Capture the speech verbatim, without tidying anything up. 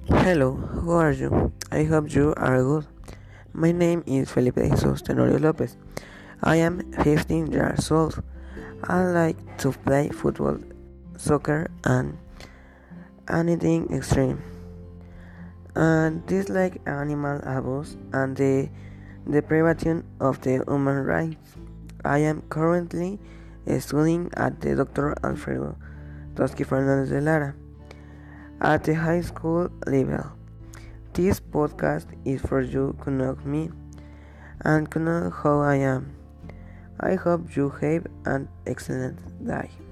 Hello, how are you? I hope you are good. My name is Felipe Jesus Tenorio Lopez. I am fifteen years old. I like to play football, soccer, and anything extreme. And dislike animal abuse and the deprivation of the human rights. I am currently studying at the Doctor Alfredo Toschi Fernandez de Lara at the high school level. This podcast is for you to know me and to know how I am. I hope you have an excellent day.